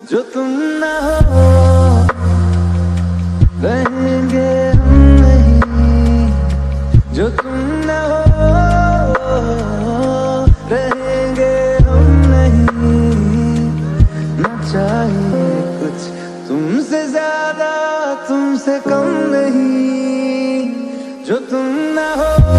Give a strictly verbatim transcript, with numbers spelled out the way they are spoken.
जो तुम न हो रहेंगे हम नहीं, जो तुम न हो रहेंगे हम नहीं। न चाहिए कुछ तुमसे ज्यादा, तुमसे कम नहीं, जो तुम न हो